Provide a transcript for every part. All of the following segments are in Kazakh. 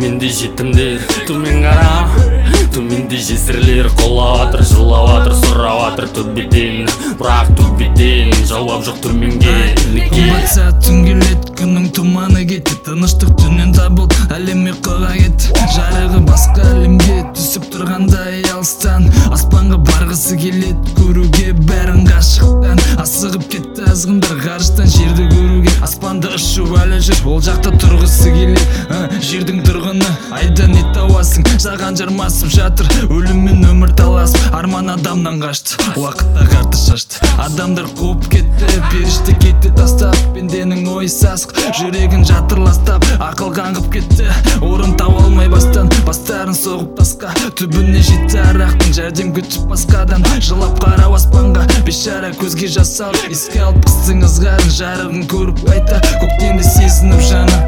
Төменде жетімдер, төмен қара. Төменде жесірлер қолаватыр, жылаватыр, сұраватыр төбеден. Бірақ төбеден жауап жоқ түрменге. Батса түн келет, күннің тұманы кетті. Тыныштық түннен табыл, әлеме қыға кетті. Жарығы басқа әлемге түсіп тұрғандай алыстан. Аспанға барғысы келет, көруге бәрін ғашықтан. Асығып кетті азғындар ғарыштан жерді көруге. Аспанды ұшу әлі жүр, ол жақта тұрғысы келет. Жердің тұрғыны айдан не тауасың, саған жармасып жатыр. Өлім мен өмір таласып, арман адамнан қашты. Уақытта қарты шашты, адамдар қуып кетті. Періште кетті тастап, пенденің ойы сасық. Жүрегін жатырластап, ақыл қаңғып кетті. Орын тауа алмай бастарын соғып тасқа. Түбіне жетті арақтың, жәрдем күтіп басқадан. Жылап қарау аспанға, бейшара көзге жас салып. Еске алып қыстың ызғарын, жарығын көріп қайта. Көктемді сезініп жаны.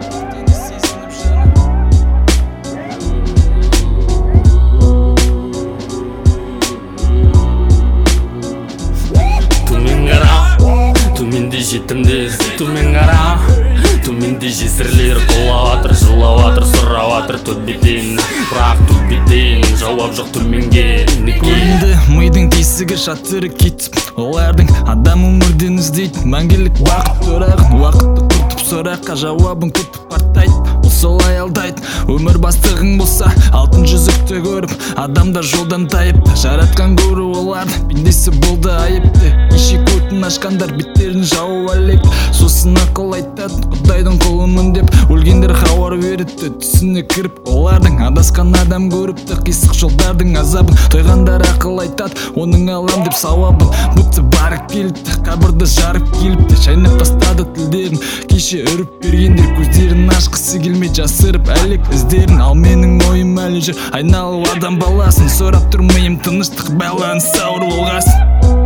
Төменде жетімдер, төмен қара. Төменде жесірлер қолаватыр, жылаватыр, сұраватыр төбеден. Бірақ төбеден жауап жоқ түрменге. Көрінді мидың тесігі шатыры кетіп, олардың адам өмірден іздейді мәңгілік бақыт тұрағын. Уақытты күтіп сұраққа жауабын күтіп қартайды. Солай алдайды, өмір бастығың болса алтын жүзікті көріп, адамдар жолдан тайып. Жаратқан көру оларды, пендесі болды айыпты. Кеше көтін ашқандар беттерін жауып әлек. Сосын ақыл айтады, құдайдың құлымын деп. Өлгендер хабар беріпті, түсіне кіріп. Олардың адасқан адам көріпті, қисық жолдардың азабын. Тойғандар ақыл айтады, оның алам деп сауабын. Бұтты барып келіпті, қабырды жарып келіпті. Шайнап тастады тілдерін, кеше үріп бергендер көздерін ашқысы келмей жасырып әлек іздерін. Ал менің ойым әлі жүр, айналып адам баласын. Сұрап тұрмайым тыныштық, байланыс ауыр болғасын.